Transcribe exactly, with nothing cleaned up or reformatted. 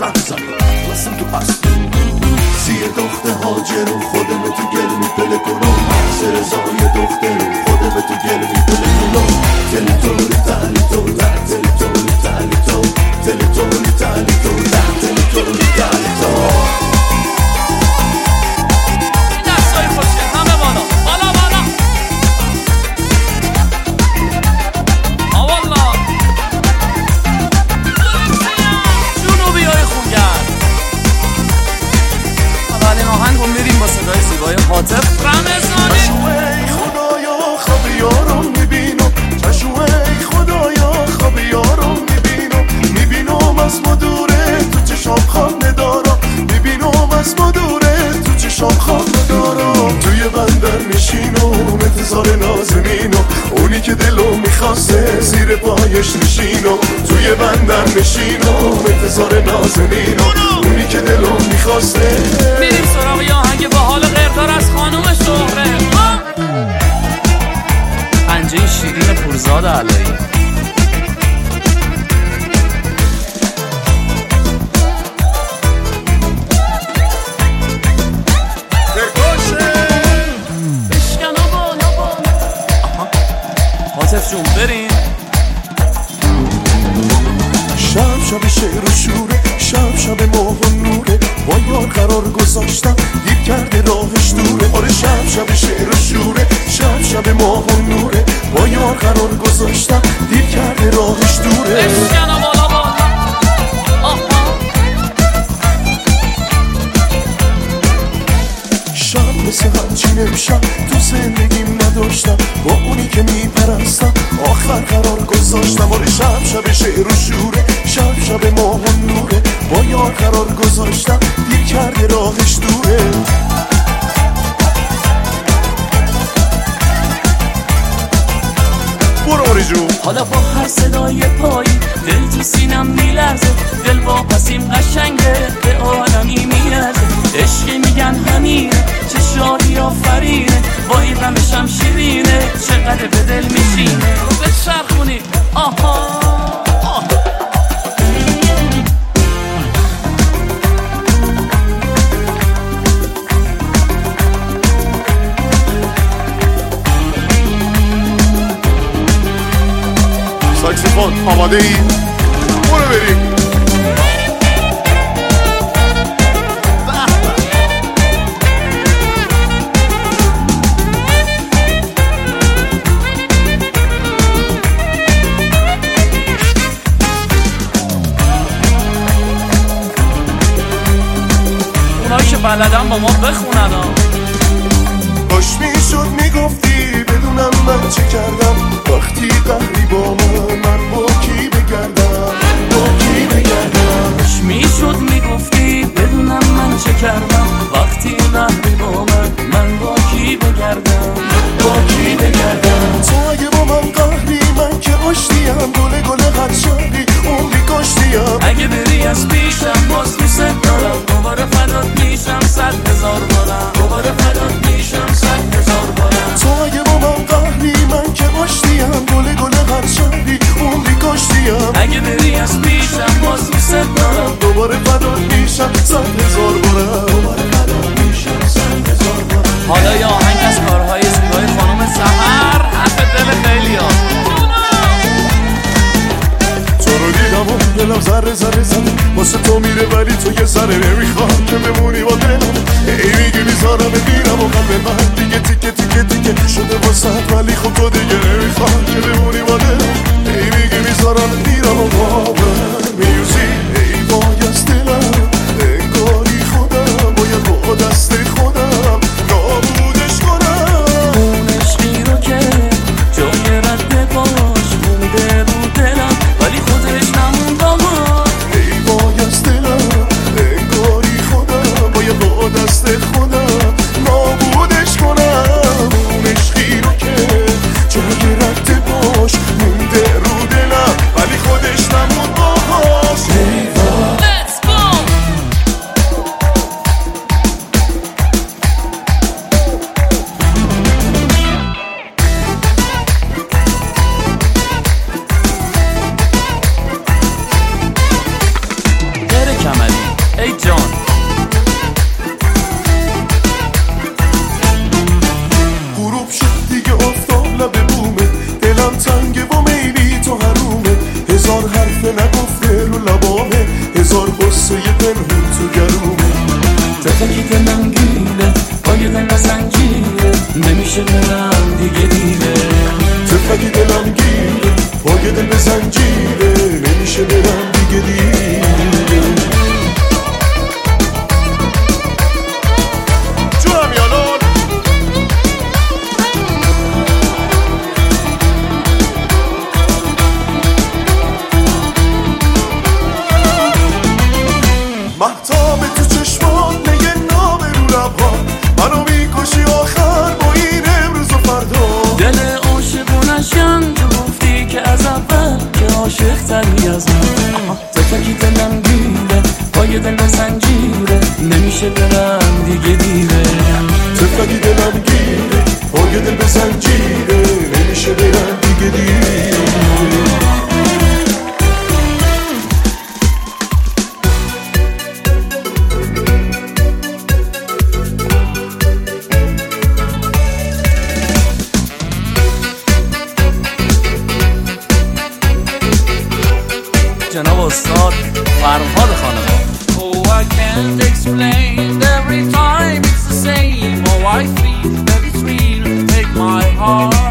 زمین واسم تو پستو سی دخته هاجرون خودم تو گل میپله کنم سر زای دخترون خودم تو گل میپله کنم تلی تولی تلی تو ده تلی تولی تلی تو تلی تولی تلی تو ده تلی تولی تلی تو این دستای خوشه همه بالا بالا بالا آوالا جنوبی های خونگرد اولین آهنگ رو میریم با صدای زیبای حاطف رمضانی. ای خدایا خواب یارم میبینم چشم ای خدایا خواب یارم میبینم میبینم از ما دوره تو چشام خانه دارم میبینم از ما دوره تو چشام خانه دارم توی بندر میشینم انتظار نازنینم اونی که دلو میخواسته زیر پایش نشینم توی بندر میشینم انتظار نازنینم اونی که دلو میخواسته. میریم سراغ یه آهنگ با حال غیردار از خانوم شهره پنجه شیرین پورزاد علایی. حاطف جون بریم شب شب شعر و شوره شب شب ماه و نوره با یار قرار گذاشتم دیر کرده راهش دوره آره شب شب شعر و شوره شب شب ماه و نوره با یار قرار گذاشتم دیر کرده راهش دوره بشکن و بالا بالا شب مثل همچین امشب تو زندگیم نداشتم با اونی که میپرستم آخر قرار گذاشتم آره شب شب شعر و شوره شب شب ماه و نوره با یار قرار گذاشتم دیر کرده راهش دوره برو آری جون حالا با هر صدای پایی دل تو سینم میلرزه دل واپسیم قشنگه به آدمی میرزه عشقی میگن همینه چه شادی آفرینه وای غمشم شیرینه چقدر به دل میشینه به چرخونی آها آه. ساکسیفون آماده ای؟ برو بریم اونایی که بلدن با ما بخونن ها باش میشد میگفتی بدونم من چه کردم وقتی قهری با من من با کی بگردم با کی بگردم باش میشد میگفتی بدونم من چه کردم وقتی قهری با من من با کی بگردم با کی بگردم تو اگه با من قهری من که آشتیم گله گله هر شهری عمری کاشتیم اگه بری از پیشم باز دوست دارم دوباره فدات میشم صد هزار بارم دوباره فدات میشم صد هزار بارم تو اگه با من قهری من که آشتیم گله گله هر شهری عمری کاشتیم اگه بری از پیشم باز دوست دارم دوباره فدات میشم صد هزار بارم دوباره فدات میشم صد هزار بارم. حالا یه آهنگ از کارهای زیبای خانم سحر حرف دل خیلیا تو رو دیدم و دلم ذره ذره زده واسه تو میره ولی تو یه ذره نمیخوام که بمونی با دلم ای میگی میذارم بگیرم و قلب من دیگه تیکه تیکه تیکه شده واسه ولی خب تو دیگه نمیخوام که بمونی با دلم ای میگی میذارم بگیرم و باور میوزی ای وای از دلم انگاری خودم باید با دست خودم نابودش کنم اون عشقی رو که جای رد باش مونده رو دلم ولی خودش نمونده ما ای وای از دلم انگاری خودم باید با دست خودم نابودش کنم اون عشقی رو که جای رد باش مونده رو دلم ولی خودش نمونده برم دیگه دیره. تفلکی دلم گیره پای دل به زنجیره، نمیشه برم دیگه دیره. جونم یالون مهتاب تو چشمات میگه نام رو لبها، منو میکشی آخر با این امروز و فردا. دل عاشقونشم تو گفتی که از اول که عاشق تری از من. تفلکی دلم گیره پای دل به زنجیره، نمیشه برم دیگه دیره. تفلکی دلم گیره پای دل به زنجیره، نمیشه برم دیگه دیره. جناب استاد فرهاد خانقاه. Oh, I can't explain, every time it's the same. Oh, I feel that it's real, take my heart.